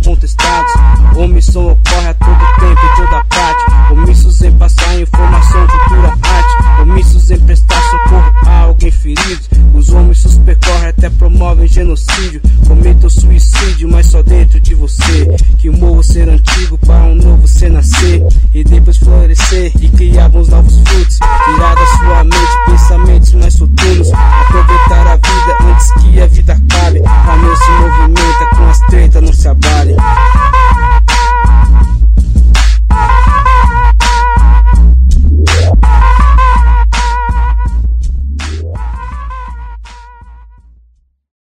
contestados. Omissão ocorre a todo tempo, em toda parte. Omissos em passar informação, cultura, arte. Omissos em prestar socorro a alguém ferido. Os omissos percorrem até promovem genocídio. Cometam suicídio, mas só dentro de você. Que o morro ser antigo para um novo ser nascer e depois florescer e criar bons novos frutos. Tiradas